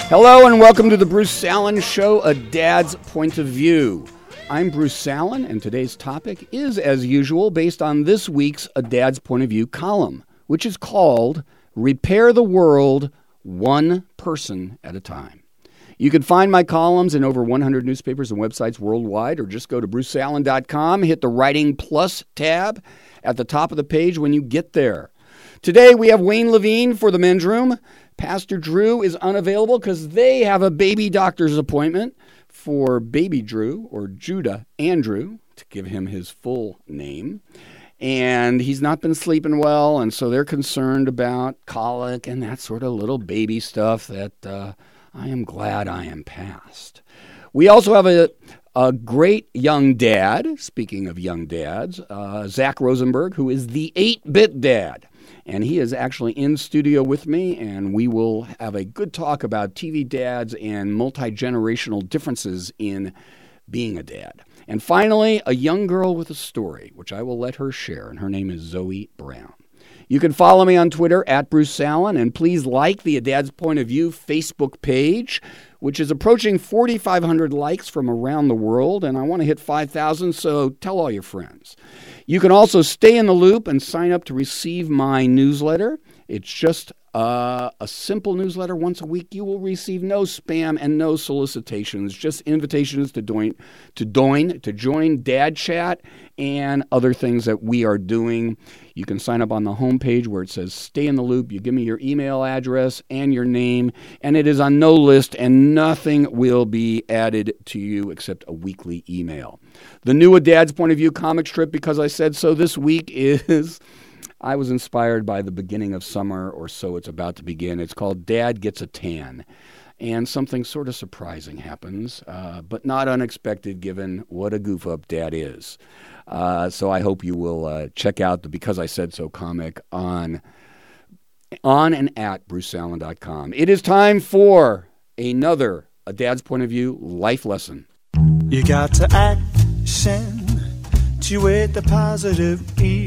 Hello and welcome to the Bruce Salen Show, A Dad's Point of View. I'm Bruce Salen, and today's topic is, as usual, based on this week's A Dad's Point of View column, which is called Repair the World One Person at a Time. You can find my columns in over 100 newspapers and websites worldwide, or just go to brucesalen.com, hit the Writing Plus tab at the top of the page when you get there. Today we have Wayne Levine for the men's room. Pastor Drew is unavailable because they have a baby doctor's appointment for baby Drew, or Judah Andrew, to give him his full name. And he's not been sleeping well, and so they're concerned about colic and that sort of little baby stuff that I am glad I am past. We also have a great young dad, speaking of young dads, Zach Rosenberg, who is the 8-bit dad. And he is actually in studio with me, and we will have a good talk about TV dads and multi-generational differences in being a dad. And finally, a young girl with a story, which I will let her share, and her name is Zoe Brown. You can follow me on Twitter at Bruce Salen, and please like the A Dad's Point of View Facebook page, which is approaching 4,500 likes from around the world, and I want to hit 5,000, so tell all your friends. You can also stay in the loop and sign up to receive my newsletter. It's just a simple newsletter once a week. You will receive no spam and no solicitations, just invitations to join Dad Chat and other things that we are doing. You can sign up on the homepage where it says Stay in the Loop. You give me your email address and your name, and it is on no list, and nothing will be added to you except a weekly email. The new A Dad's Point of View comic strip, because I said so this week, is... I was inspired by the beginning of summer, or so it's about to begin. It's called Dad Gets a Tan. And something sort of surprising happens, but not unexpected given what a goof-up Dad is. So I hope you will check out the Because I Said So comic on and at brucesalen.com. It is time for another A Dad's Point of View life lesson. You got to action. With the positive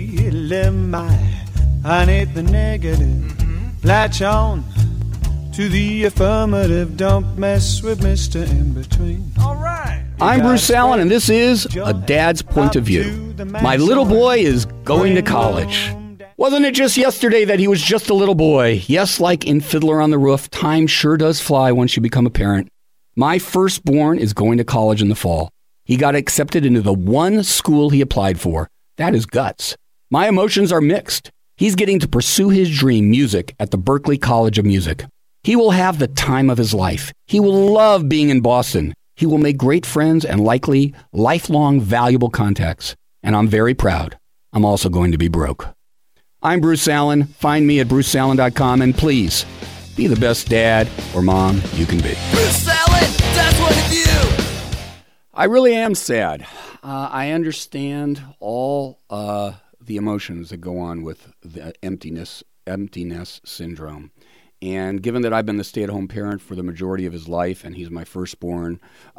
ELMI, I need the negative. Latch on to the affirmative. Don't mess with Mr. In Between. All right. I'm Bruce Salen, and this is A Dad's Point of View. My little boy is going to college. Wasn't it just yesterday that he was just a little boy? Yes, like in Fiddler on the Roof, time sure does fly once you become a parent. My firstborn is going to college in the fall. He got accepted into the one school he applied for. That is guts. My emotions are mixed. He's getting to pursue his dream, music, at the Berklee College of Music. He will have the time of his life. He will love being in Boston. He will make great friends and likely lifelong valuable contacts. And I'm very proud. I'm also going to be broke. I'm Bruce Salen. Find me at brucesalen.com, and please be the best dad or mom you can be. Bruce Salen, Dad's Point of View. I really am sad. I understand all the emotions that go on with the emptiness syndrome. And given that I've been the stay-at-home parent for the majority of his life, and he's my firstborn,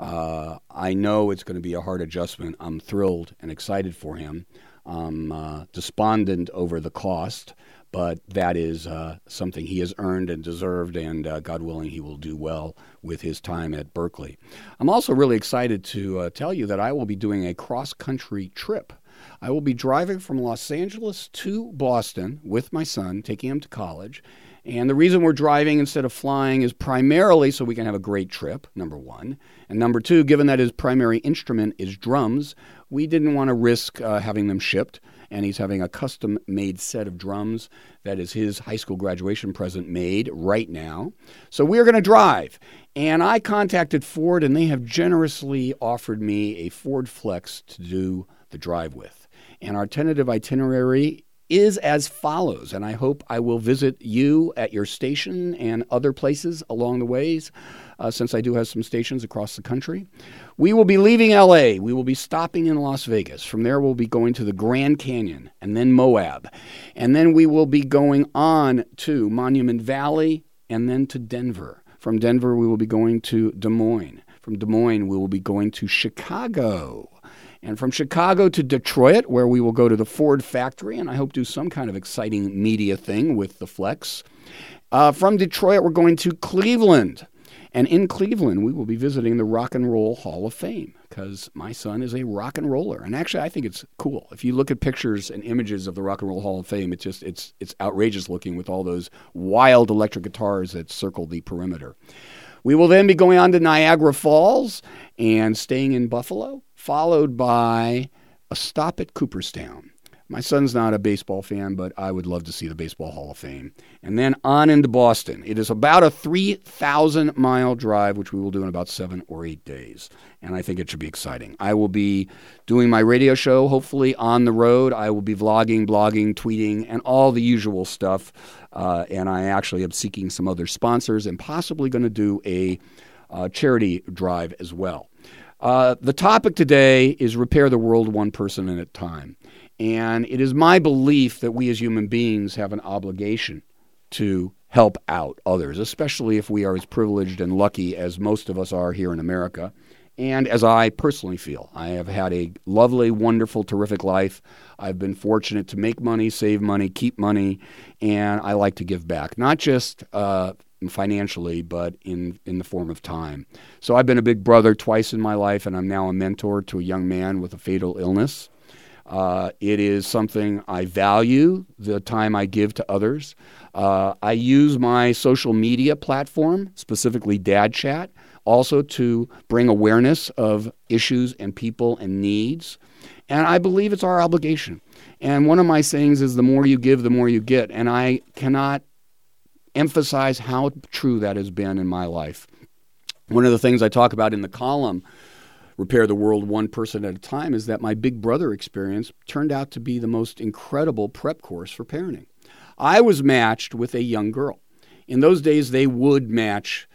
I know it's going to be a hard adjustment. I'm thrilled and excited for him. I'm despondent over the cost, but that is something he has earned and deserved, and God willing, he will do well with his time at Berklee. I'm also really excited to tell you that I will be doing a cross-country trip. I will be driving from Los Angeles to Boston with my son, taking him to college. And the reason we're driving instead of flying is primarily so we can have a great trip, number one. And number two, given that his primary instrument is drums, we didn't want to risk having them shipped. And he's having a custom-made set of drums that is his high school graduation present made right now. So we're going to drive. And I contacted Ford, and they have generously offered me a Ford Flex to do the drive with. And our tentative itinerary is as follows, and I hope I will visit you at your station and other places along the ways, since I do have some stations across the country. We will be leaving L.A. We will be stopping in Las Vegas. From there, we'll be going to the Grand Canyon and then Moab. And then we will be going on to Monument Valley and then to Denver. From Denver, we will be going to Des Moines. From Des Moines, we will be going to Chicago. And from Chicago to Detroit, where we will go to the Ford factory, and I hope do some kind of exciting media thing with the Flex. From Detroit, we're going to Cleveland. And in Cleveland, we will be visiting the Rock and Roll Hall of Fame because my son is a rock and roller. And actually, I think it's cool. If you look at pictures and images of the Rock and Roll Hall of Fame, it's outrageous looking with all those wild electric guitars that circle the perimeter. We will then be going on to Niagara Falls and staying in Buffalo, followed by a stop at Cooperstown. My son's not a baseball fan, but I would love to see the Baseball Hall of Fame. And then on into Boston. It is about a 3,000-mile drive, which we will do in about 7 or 8 days. And I think it should be exciting. I will be doing my radio show, hopefully on the road. I will be vlogging, blogging, tweeting, and all the usual stuff. And I actually am seeking some other sponsors and possibly going to do a charity drive as well. The topic today is repair the world one person at a time. And it is my belief that we as human beings have an obligation to help out others, especially if we are as privileged and lucky as most of us are here in America. And as I personally feel, I have had a lovely, wonderful, terrific life. I've been fortunate to make money, save money, keep money, and I like to give back, not just financially, but in the form of time. So I've been a big brother twice in my life, and I'm now a mentor to a young man with a fatal illness. It is something I value, the time I give to others. I use my social media platform, specifically Dad Chat, also to bring awareness of issues and people and needs. And I believe it's our obligation. And one of my sayings is the more you give, the more you get. And I cannot emphasize how true that has been in my life. One of the things I talk about in the column, Repair the World One Person at a Time, is that my big brother experience turned out to be the most incredible prep course for parenting. I was matched with a young girl. In those days, they would match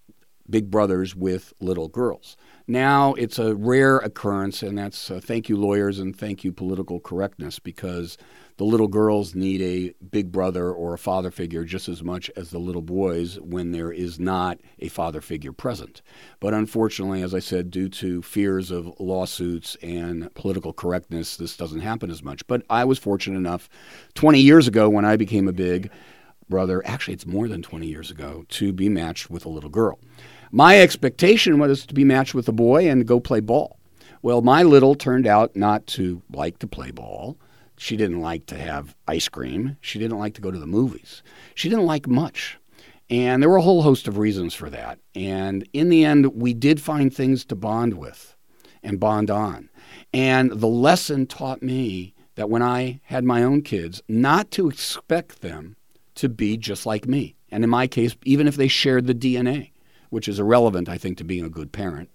big brothers with little girls. Now it's a rare occurrence, and that's thank you lawyers and thank you political correctness, because the little girls need a big brother or a father figure just as much as the little boys when there is not a father figure present. But unfortunately, as I said, due to fears of lawsuits and political correctness, this doesn't happen as much. But I was fortunate enough 20 years ago when I became a big brother, actually it's more than 20 years ago, to be matched with a little girl. My expectation was to be matched with a boy and go play ball. Well, my little turned out not to like to play ball. She didn't like to have ice cream. She didn't like to go to the movies. She didn't like much. And there were a whole host of reasons for that. And in the end, we did find things to bond with and bond on. And the lesson taught me that when I had my own kids, not to expect them to be just like me. And in my case, even if they shared the DNA, which is irrelevant, I think, to being a good parent.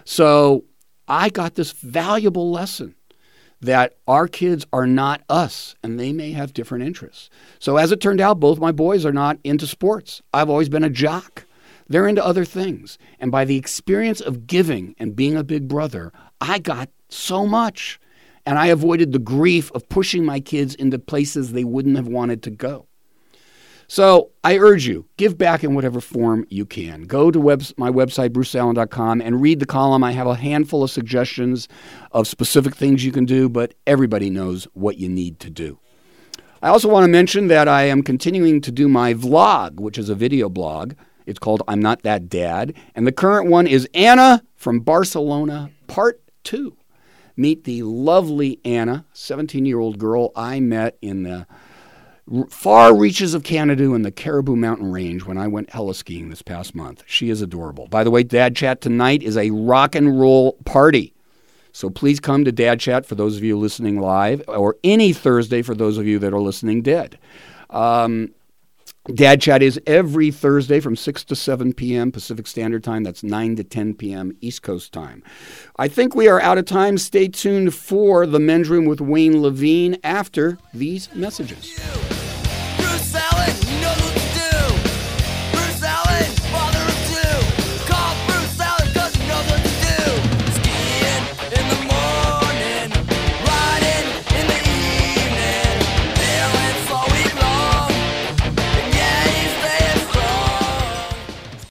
So I got this valuable lesson that our kids are not us, and they may have different interests. So as it turned out, both my boys are not into sports. I've always been a jock. They're into other things. And by the experience of giving and being a big brother, I got so much. And I avoided the grief of pushing my kids into places they wouldn't have wanted to go. So I urge you, give back in whatever form you can. Go to my website, bruceallen.com, and read the column. I have a handful of suggestions of specific things you can do, but everybody knows what you need to do. I also want to mention that I am continuing to do my vlog, which is a video blog. It's called I'm Not That Dad. And the current one is Anna from Barcelona, Part 2. Meet the lovely Anna, 17-year-old girl I met in the far reaches of Canada and the Caribou Mountain Range when I went heli-skiing this past month. She is adorable. By the way, Dad Chat tonight is a rock and roll party. So please come to Dad Chat for those of you listening live, or any Thursday for those of you that are listening dead. Dad Chat is every Thursday from 6 to 7 p.m. Pacific Standard Time. That's 9 to 10 p.m. East Coast Time. I think we are out of time. Stay tuned for The Men's Room with Wayne Levine after these messages. Bruce Allen, you know